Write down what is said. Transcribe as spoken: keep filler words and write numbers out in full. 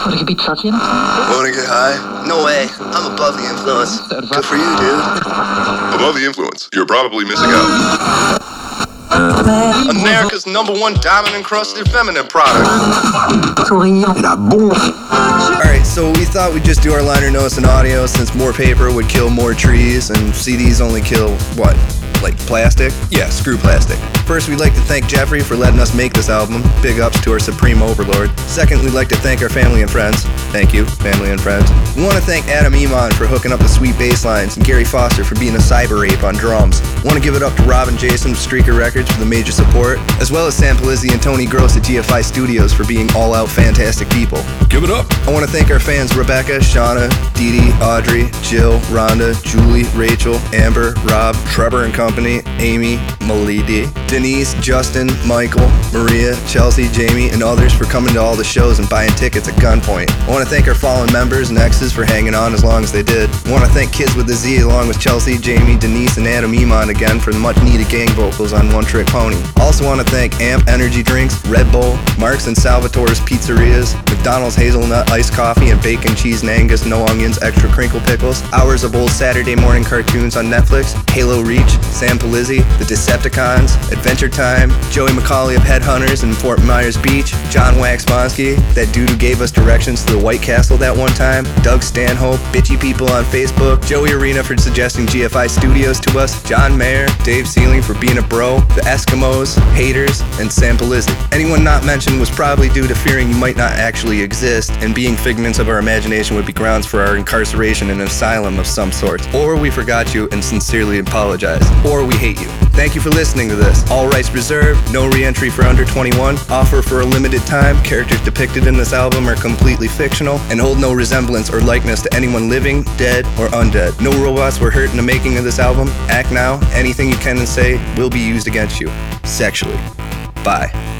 Wanna get touching? Wanna get high? No way. I'm above the influence. Good for you, dude. Above the influence. You're probably missing out. America's number one diamond-encrusted feminine product. Alright, so we thought we'd just do our liner notes and audio since more paper would kill more trees and C Ds only kill, what, like plastic? Yeah, screw plastic. First, we'd like to thank Jeffrey for letting us make this album. Big ups to our supreme overlord. Second, we'd like to thank our family and friends. Thank you, family and friends. We want to thank Adam Iman for hooking up the sweet bass lines and Gary Foster for being a cyber ape on drums. Want to give it up to Rob and Jason of Streaker Records for the major support, as well as Sam Polizzi and Tony Gross at G F I Studios for being all-out fantastic people. Give it up. I want to thank our fans Rebecca, Shauna, Dee Dee, Audrey, Jill, Rhonda, Julie, Rachel, Amber, Rob, Trevor and Company, Amy, Malidi, Denise, Justin, Michael, Maria, Chelsea, Jamie, and others for coming to all the shows and buying tickets at gunpoint. I want to thank our fallen members and exes for hanging on as long as they did. I want to thank Kids with a Z along with Chelsea, Jamie, Denise, and Adam Iman again for the much-needed gang vocals on One Trick Pony. Also want to thank Amp Energy Drinks, Red Bull, Marks and Salvatore's Pizzerias, McDonald's Hazelnut Iced Coffee and Bacon, Cheese, and Angus, No Onions, Extra Crinkle Pickles, hours of old Saturday morning cartoons on Netflix, Halo Reach, Sam Polizzi, The Decepticons, Adventure Time, Joey McCauley of Headhunters in Fort Myers Beach, John Waxbonsky, that dude who gave us directions to the White Castle that one time, Doug Stanhope, Bitchy People on Facebook, Joey Arena for suggesting G F I Studios to us, John Mayer, Dave Sealing for being a bro, the Eskimos, Haters, and Sam Polizzi. Anyone not mentioned was probably due to fearing you might not actually exist, and being figments of our imagination would be grounds for our incarceration in an asylum of some sort. Or we forgot you and sincerely apologize. Or we hate you. Thank you for listening to this. All rights reserved, no re-entry for under twenty-one, offer for a limited time, characters depicted in this album are completely fictional, and hold no resemblance or likeness to anyone living, dead, or undead. No robots were hurt in the making of this album. Act now, anything you can and say will be used against you. Sexually. Bye.